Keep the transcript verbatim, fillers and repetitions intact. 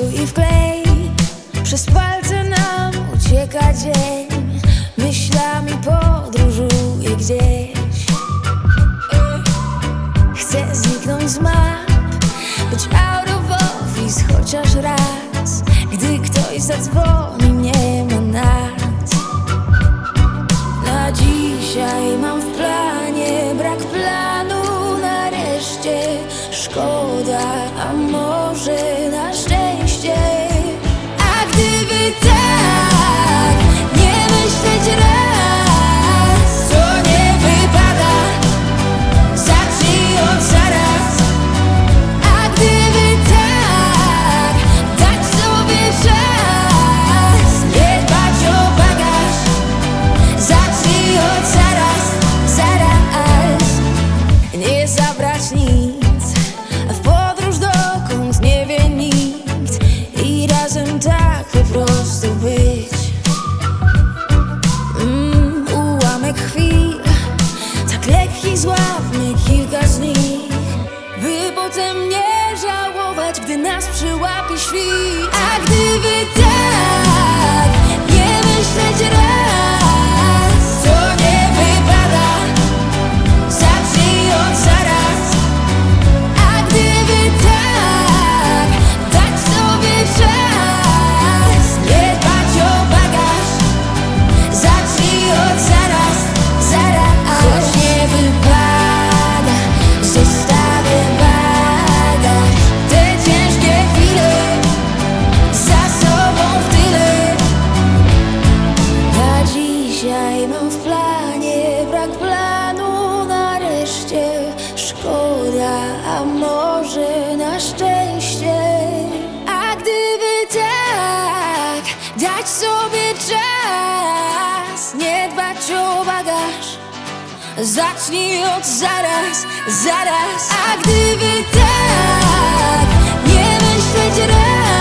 i wklej. Przez palce nam ucieka dzień, myślami podróżuję gdzieś. Chcę zniknąć z map, być out of office chociaż raz. Gdy ktoś zadzwoni, nie ma nad. Na dzisiaj mam w planie brak planu, nareszcie szkoda, a może na szczęście. A gdyby tak, nie myśleć raz, co nie wypada, zacznij od zaraz. A gdyby tak, dać sobie czas, nie dbać o bagaż, zacznij od zaraz, zaraz. Nie zabrać nic, a w podróż dokąd nie wie nikt, i razem tak po prostu być. mm, Ułamek chwil, tak lekkich, złapmy kilka z nich, by potem nie żałować, gdy nas przyłapie świt. A gdyby tak, nie myśleć raz, co nie wypada, zacznij od zaraz. A gdyby tak, dać sobie czas, nie dbać o bagaż, zacznij od zaraz, zaraz. Choć nie wypada, zostawię bagaż, te ciężkie chwile za sobą w tyle. Na dzisiaj mam w planie brak planu, nareszcie szkoda, a może na szczęście. A gdyby tak, dać sobie czas, nie dbać o bagaż, zacznij od zaraz, zaraz. A gdyby tak, nie myśleć raz,